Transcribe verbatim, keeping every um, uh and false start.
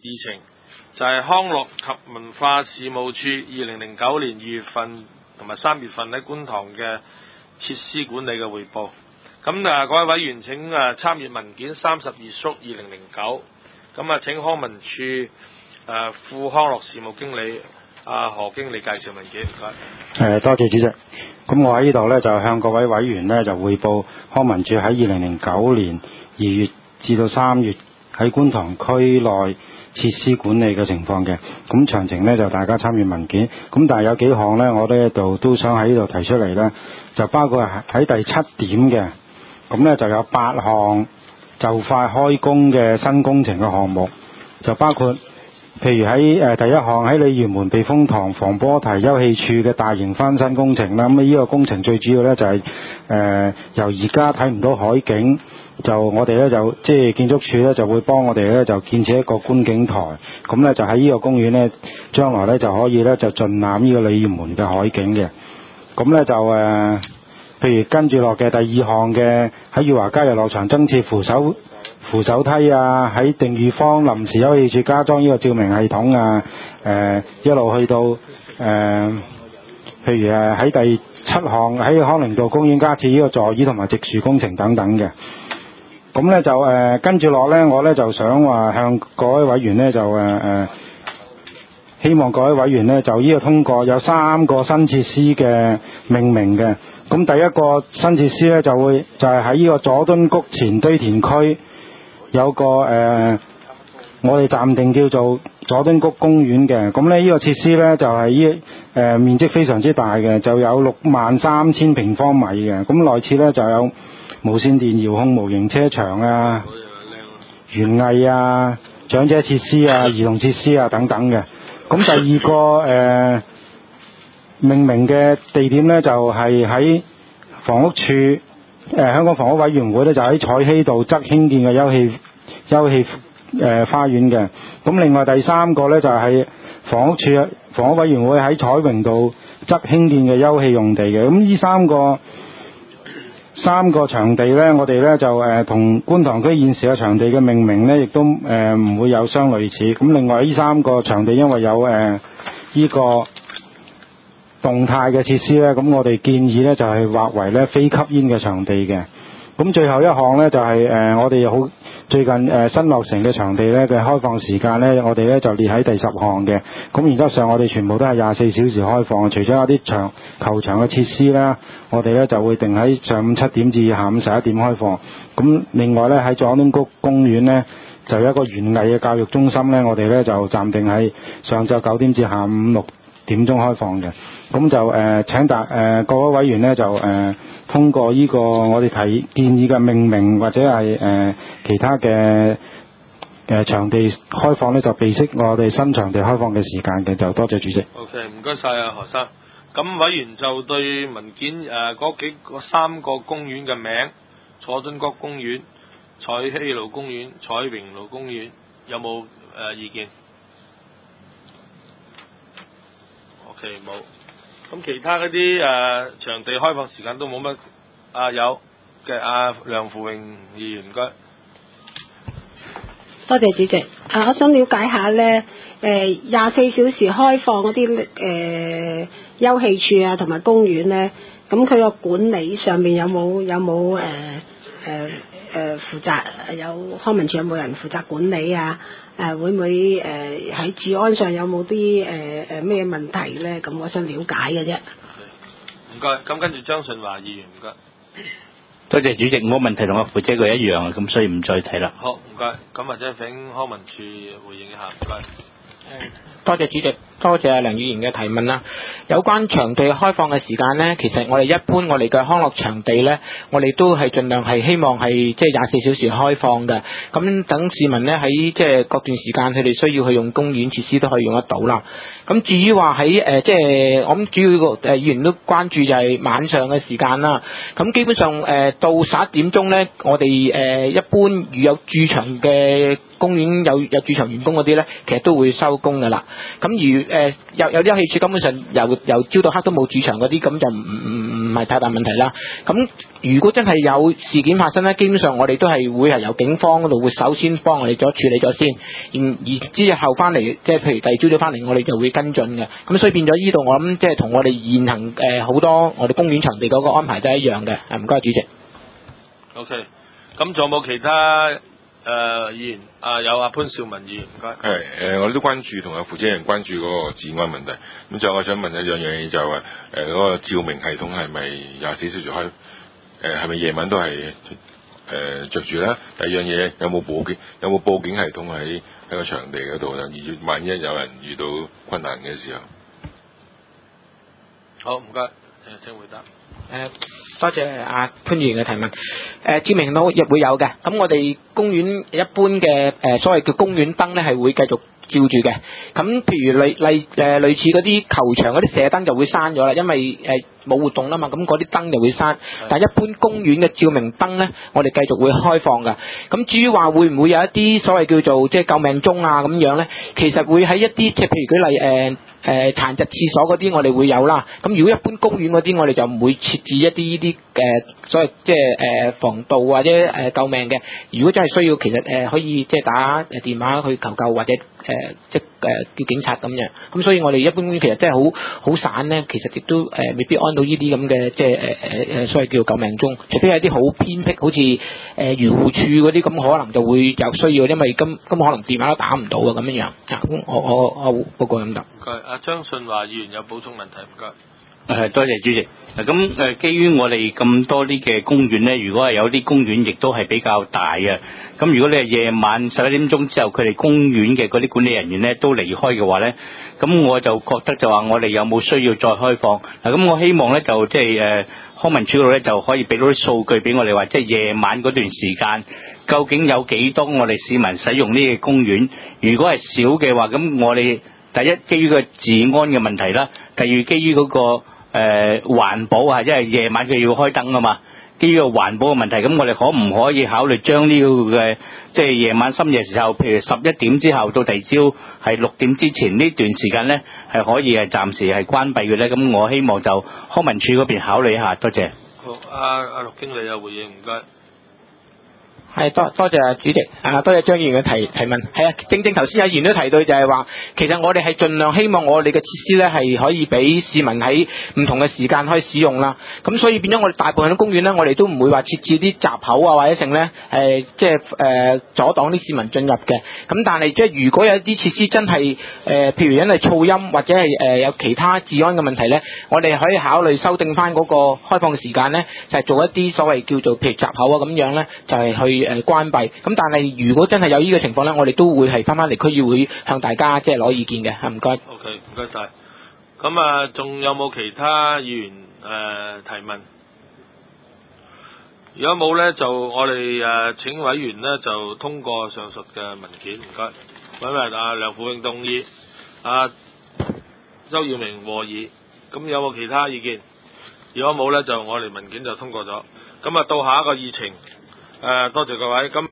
議程，就係、是、康樂及文化事務處二零零九年二月份同埋三月份喺觀塘嘅設施管理嘅匯報。咁啊，各位委員請啊參閱文件三十二縮二零零九。咁啊，請康文署誒、啊、副康樂事務經理啊何經理介紹文件，唔該。 誒，多謝主席。咁我喺呢度呢，就向各位委員呢，就匯報康文署喺二零零九年二月至到三月喺觀塘區內設施管理嘅情況嘅。咁詳情呢，就大家參閱文件。咁但係有幾項呢，我呢度都想喺呢度提出嚟呢，就包括喺第七點嘅。咁呢就有八項就快開工嘅新工程嘅項目，就包括譬如喺、呃、第一項喺鯉魚門避風塘防波堤休憩處嘅大型翻新工程啦。咁呢個工程最主要呢，就係、是、誒、呃、由而家睇唔到海景，就我哋呢，就即係建築署呢，就會幫我哋呢，就建設一個觀景台，咁呢，就喺呢個公園呢，將來呢，就可以呢，就盡覽呢個鯉魚門嘅海景嘅。咁呢，就誒。呃譬如跟住落嘅第二項嘅喺裕華街遊樂場增設扶手扶手梯啊，喺定裕坊臨時休憩處加裝呢個照明系統啊，誒、呃、一路去到誒、呃，譬如誒喺第七項喺康寧道公園加設呢個座椅同埋植樹工程等等嘅。咁咧就誒、呃、跟住落咧，我咧就想話向各位委員咧就誒誒、呃，希望各位委員咧就呢個通過有三個新設施嘅命名嘅。咁第一個新設施咧就會就係喺呢個佐敦谷前堆填區有個誒、呃，我哋暫定叫做佐敦谷公園嘅。咁咧呢個設施咧就係呢誒面積非常之大嘅，就有六萬三千平方米嘅。咁內設咧就有無線電遙控模型車場啊、園藝啊、長者設施啊、兒童設施啊等等嘅。咁第二個誒。呃命名嘅地點呢，就係、是、喺房屋處誒、呃、香港房屋委員會呢，就喺彩禧道側興建嘅休憩休憩誒、呃、花園嘅。咁另外第三個呢，就係、是、房屋處房屋委員會喺彩榮道側興建嘅休憩用地嘅。咁呢三個三個場地呢，我哋呢，就誒同、呃、觀塘區現時嘅場地嘅命名呢，亦都誒唔、呃、會有相類似。咁另外呢三個場地因為有誒呢、呃這個動態嘅設施呢，咁我哋建議呢就係劃為呢非吸煙嘅場地嘅。咁最後一項呢，就係、是、誒、呃、我哋好最近誒、呃、新落成嘅場地呢嘅開放時間呢，我哋呢就列喺第十項嘅。咁然之後上我哋全部都係廿四小時開放，除咗有啲場球場嘅設施啦，我哋呢就會定喺上午七點至下午十一點開放。咁另外呢，喺佐敦谷公園呢，就有一個園藝嘅教育中心呢，我哋呢就暫定喺上晝九點至下午六點鐘開放嘅。咁就誒、呃、請大誒、呃、各位委員呢，就誒、呃、通過呢個我哋提建議嘅命名或者係誒、呃、其他嘅誒、呃、場地開放呢，就備悉我哋新場地開放嘅時間嘅。就多謝主席。 OK，唔該晒啊何生。咁委員就對文件誒嗰、呃、幾嗰三個公園嘅名，佐敦谷公園、彩禧路公園、彩榮路公園有冇誒、呃、意見 ？OK， 冇。咁其他嗰啲誒場地開放時間都冇乜啊有嘅阿、啊、梁富榮議員唔該。 多謝主席。啊，我想了解下咧，誒廿四小時開放嗰啲誒休憩處啊同埋公園咧，咁佢個管理上面有冇有冇誒誒誒負責有康文署有冇人負責管理啊？誒、呃、會唔會誒喺、呃、治安上有冇啲誒誒咩問題咧？咁我想了解嘅啫。 唔該，咁跟住張順華議員唔該。 多謝主席，冇問題同我負責佢一樣啊，咁所以唔再提啦。 好，唔該，咁或者請康文署回應一下，唔該。 多謝主席，多謝梁議員嘅提問啦。有關場地開放嘅時間呢，其實我哋一般我哋嘅康樂場地呢，我哋都係盡量係希望係即係廿四小時開放嘅。咁等市民呢，喺即係各段時間佢哋需要去用公園設施都可以用得到啦。咁至於話喺誒即係我諗主要個誒議員都關注就係晚上嘅時間啦。咁基本上誒、呃、到十一點鐘呢，我哋誒、呃、一般如有駐場嘅公園有有駐場員工嗰啲咧，其實都會收工噶啦。咁如誒、呃、有有啲休憩處根本上由由朝到黑都冇駐場嗰啲，咁就唔唔唔係太大問題啦。咁如果真係有事件發生咧，基本上我哋都係會係由警方嗰度會首先幫我哋咗處理咗先，然而之後翻嚟，即係譬如第二朝早翻嚟，我哋就會跟進嘅。咁所以變咗呢度，我諗即係同我哋現行誒好、呃、多我哋公園場地嗰個安排都係一樣嘅。唔該，主席。 OK，咁仲有冇其他誒、呃、議員？啊，有阿潘兆文議員，唔該。 係誒、呃，我哋都關注同阿負責人關注嗰個治安問題。咁就我想問一樣嘢，就係話誒嗰個照明系統係咪廿四小時開？誒係咪夜晚都係誒著住咧？第二樣嘢有冇報警？有冇報警系統喺喺個場地嗰度咧？而萬一有人遇到困難嘅時候， 好唔該，誒請回答。 誒、呃，多謝阿潘議員嘅提問。誒、呃，照明都亦會有嘅。咁我哋公園一般嘅誒、呃、所謂叫公園燈咧，係會繼續照住嘅。咁譬如類類誒類似嗰啲球場嗰啲射燈就會閂咗啦，因為誒冇、呃、活動啦嘛，咁嗰啲燈就會閂。但係一般公園嘅照明燈咧，我哋繼續會開放㗎。咁至於話會唔會有一啲所謂叫做即係救命鐘啊咁樣咧，其實會喺一啲即係譬如舉例誒。呃誒、呃、殘疾廁所嗰啲我哋會有啦，咁如果一般公園嗰啲我哋就唔會設置一啲呢啲誒所謂即係誒防盜或者誒、呃、救命嘅。如果真係需要，其實誒、呃、可以即係打誒電話去求救或者誒、呃、即係誒、呃、叫警察咁樣。咁所以我哋一般公園其實真係好好散咧，其實亦都誒、呃、未必安到呢啲咁嘅即係誒誒誒所謂叫救命鐘，除非係啲好偏僻，好似誒漁護處嗰啲咁，可能就會有需要，因為今今可能電話都打唔到啊咁樣樣啊。咁我我我嗰個咁得。 唔該，阿張信華議員有補充問題，唔該。 誒，多謝主席。咁誒，基於我哋咁多啲嘅公園咧，如果係有啲公園亦都係比較大嘅，咁如果你係夜晚十一點鐘之後，佢哋公園嘅嗰啲管理人員咧都離開嘅話咧，咁我就覺得就話我哋有冇需要再開放？嗱，咁我希望咧就即係誒康文署嗰度咧就可以俾到啲數據俾我哋話，即係夜晚嗰段時間究竟有幾多我哋市民使用呢個公園？如果係少嘅話，咁我哋第一基於個治安嘅問題啦，第二基於嗰、那個誒、呃、環保啊，因為夜晚佢要開燈啊嘛，基於個環保嘅問題，咁我哋可唔可以考慮將呢個嘅即係夜晚深夜時候，譬如十一點之後到第二朝係六點之前呢段時間咧，係可以係暫時係關閉嘅咧？咁我希望就康文署嗰邊考慮一下，多謝。 好，阿阿陸經理有回應，唔該。 係多多謝主席，啊多謝張議員嘅提提問。係啊，正正頭先有議員都提到就係話，其實我哋係盡量希望我哋嘅設施咧係可以俾市民喺唔同嘅時間可以使用啦。咁所以變咗我哋大部分嘅公園咧，我哋都唔會話設置啲閘口啊或者剩咧，誒即係誒阻擋啲市民進入嘅。咁但係即係如果有一啲設施真係誒、呃，譬如因為噪音或者係誒、呃、有其他治安嘅問題咧，我哋可以考慮修訂翻嗰個開放嘅時間咧，就係、是、做一啲所謂叫做譬如閘口啊咁樣咧，就係、是、去。誒關閉，咁但係如果真係有呢個情況咧，我哋都會係翻翻嚟區議會向大家即係攞意見嘅，唔該。 OK，唔該晒。咁啊，仲有冇其他議員誒、呃、提問？如果冇咧，就我哋誒、呃、請委員咧就通過上述嘅文件，唔該。委員阿梁富永動議，阿、啊、周耀明和議。咁有冇其他意見？如果冇咧，就我哋文件就通過咗。咁啊，到下一個議程。誒、呃，多謝各位。今